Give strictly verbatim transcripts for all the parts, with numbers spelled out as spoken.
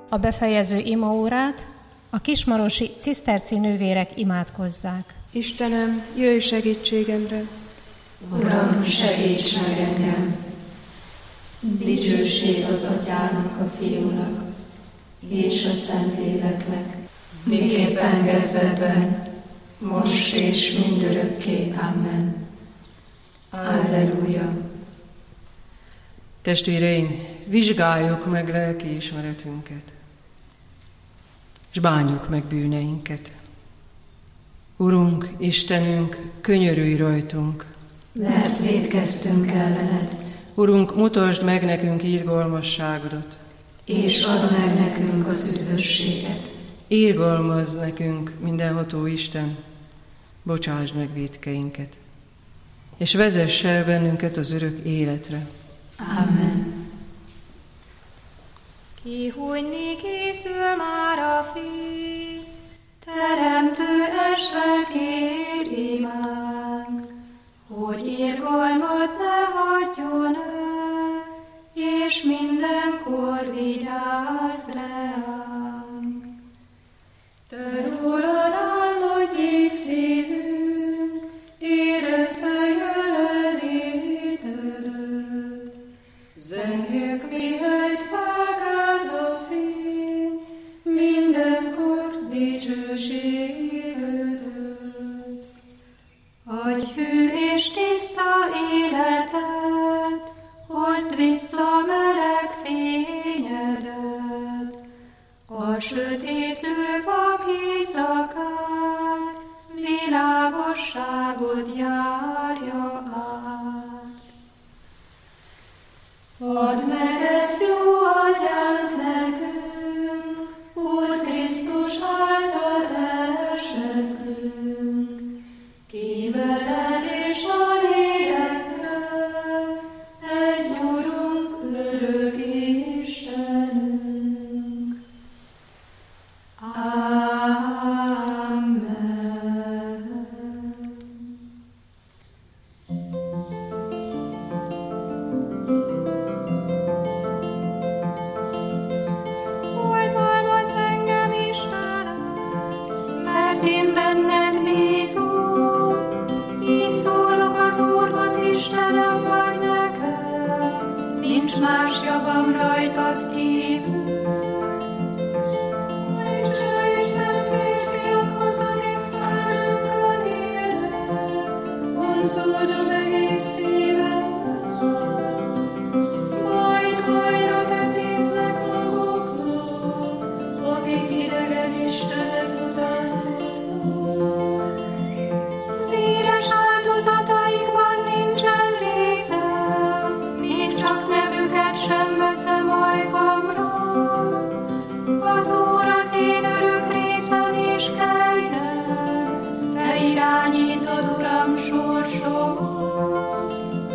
a befejező imaórát a kismarosi ciszterci nővérek imádkozzák. Istenem, jöjj segítségemre! Uram, segíts meg engem! Dicsőség az Atyának, a Fiúnak és a Szentléleknek, miképpen kezdetben, most és mindörökké. Amen. Alleluja! Testvéreim, vizsgáljuk meg lelkiismeretünket, és bánjuk meg bűneinket. Urunk, Istenünk, könyörülj rajtunk, mert vétkeztünk ellened. Urunk, mutasd meg nekünk irgalmasságodat, és add meg nekünk az üdvösséget. Irgalmazz nekünk, mindenható Isten, bocsásd meg vétkeinket, és vezess el bennünket az örök életre. Amen. Kihújni készül már a Fiú, Teremtő Isten kér imánk, hogy irgalmat ne hagyjon el, és mindenkor vigyázz ránk. Te rólad álmodjék szívünk, érezze jelenlétedet. Zengjük mi hegyfák áld a fény, mindenkor dicsőségedet. Adj hű és tiszta életet, hozd vissza meleg fényedet. A sötétlő vak éjszakát, világosságot járja át. Add meg ezt jó atyánk nekünk, Úr Krisztus által elseklünk, ki veled és a lélekkel, egy Urunk, örök Istenünk. Amen. Oltalmazz engem, Istenem, mert én benned bízom. Így szólok az Úrhoz, Istenem vagy nekem, nincs más javam rajtad kívül. Dicsőj szent férfiakhoz, akik felünkön élnek, vonzódom egész szívemmel. Majd bajra vetéznek maguknak, akik idegen istenek után futnak. Véres áldozataikban nincsen részem, még csak nevüket sem veszem ajkamra. Az Úr az én örök részem és kegyem, te irányítod, Uram, sorsomat.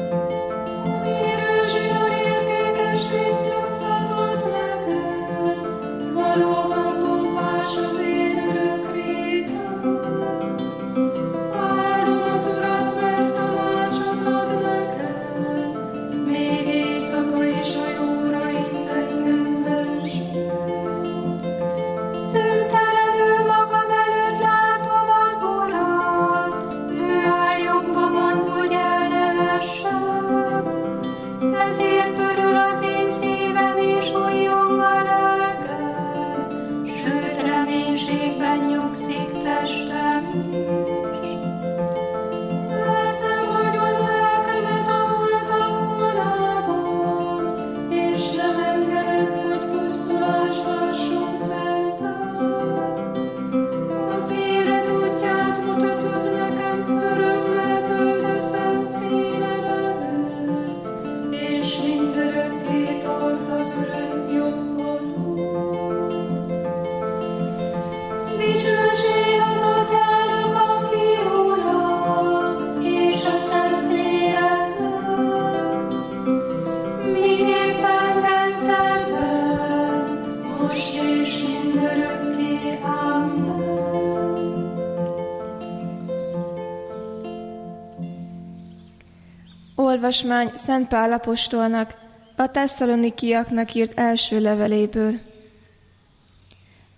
Érősi Úr értékes rész juttatod nekem, valóban pompás az én örök részem. Áldom az Urat, mert tanácsot ad nekem, még éjszaka is a jóra int engem versét. Szentelenül magam előtt látom az Urat, ő áll jobbomon, hogy el ne essem. Ezért örül az én szívem és újjong a lelkem, sőt reménységben nyugszik testem is. Mert nem hagyod lelkemet a holtak vonában, és nem engeded, hogy pusztulás lásson szentel. Az élet útját mutatod nekem, örömmel töltesz színed előtt, és mindörökké tart az örök jobbodon. Dicsőség az Atyának, a Fiúnak és a Szentléleknek, miképpen kezdetben, most és mindörökké. Amen. Olvasmány Szent Pál apostolnak a tesszalonikiaknak írt első leveléből.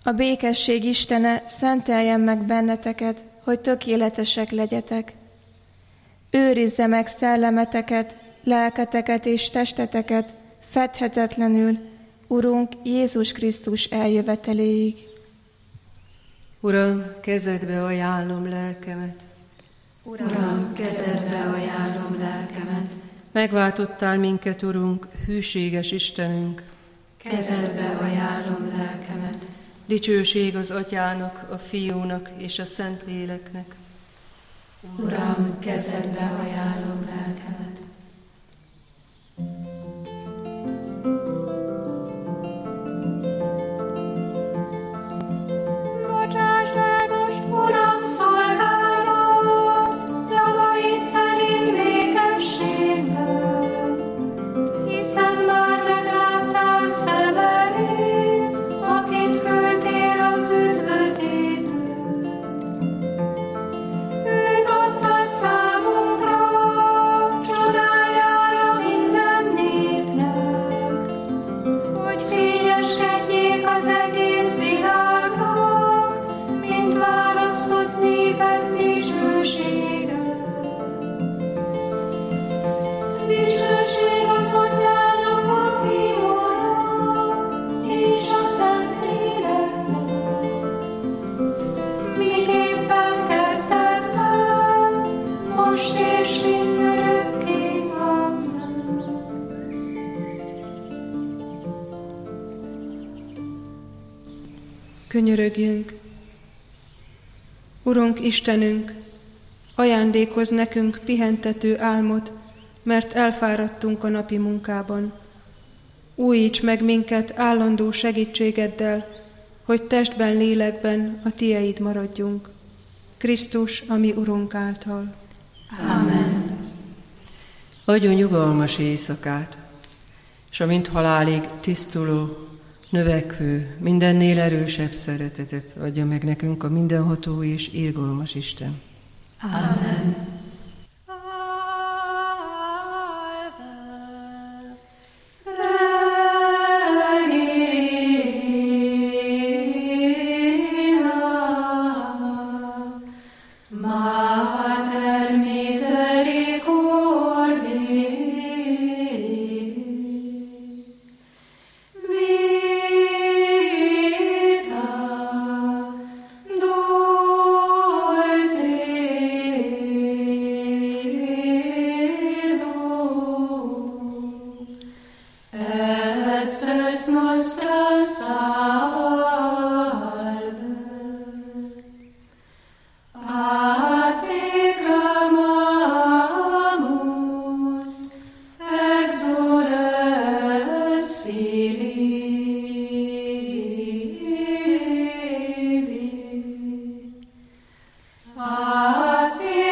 A békesség Istene szenteljen meg benneteket, hogy tökéletesek legyetek. Őrizze meg szellemeteket, lelketeket és testeteket fedhetetlenül, Urunk Jézus Krisztus eljöveteléig. Uram, kezedbe ajánlom lelkemet. Uram, kezedbe ajánlom lelkemet. Megváltottál minket, Urunk, hűséges Istenünk. Kezedbe ajánlom lelkemet. Dicsőség az Atyának, a Fiúnak és a Szentléleknek. Uram, kezedbe ajánlom lelkemet. Bocsásd el most, Uram, szolgálat, szavaid szerint békességben, hiszen már megláttál szemeim, akit küldtél az üdvözítőt. Őt adtad számunkra, csodájára minden népnek, hogy fényeskedjék az egész világnak, mint választott néped dicsősége. Dicsőség az Atyának, a Fiúnak és a Szentléleknek, miképpen kezdetben, most és mindörökké. Amen. Könyörögjünk! Urunk Istenünk, ajándékozz nekünk pihentető álmot, mert elfáradtunk a napi munkában. Újíts meg minket állandó segítségeddel, hogy testben, lélekben a Tieid maradjunk. Krisztus, a mi Urunk által. Amen. Adjon nyugalmas éjszakát, és amint halálig tisztuló, növekvő, mindennél erősebb szeretetet adja meg nekünk a mindenható és irgalmas Isten. Amen. Mater misericordiae, vita dulcedo, et spes nostra salve. A te clamamus, exules Filii. A te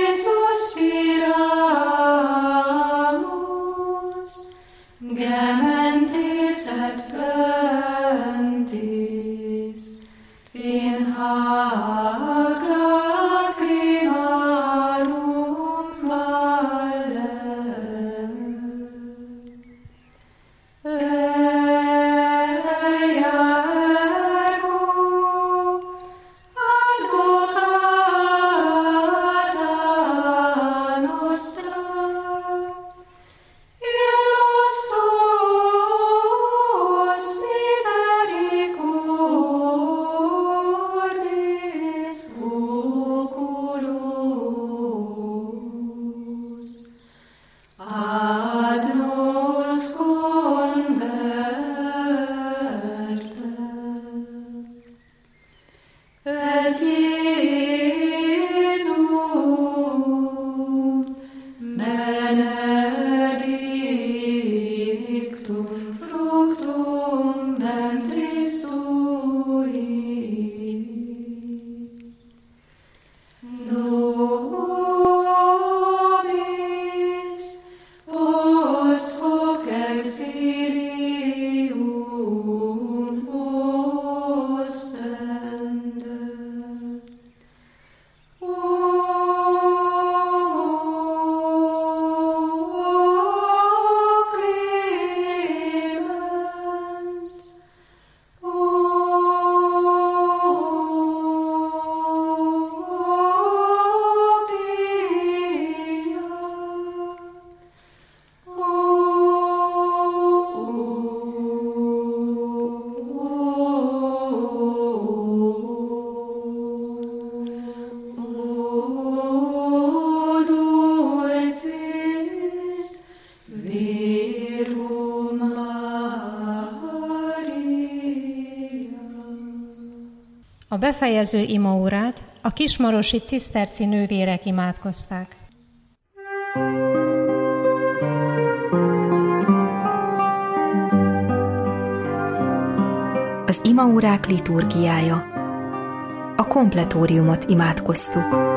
suspiramus, gementes et plentes. A befejező imaórát a kismarosi ciszterci nővérek imádkozták. Az imaórák liturgiája. A kompletóriumot imádkoztuk.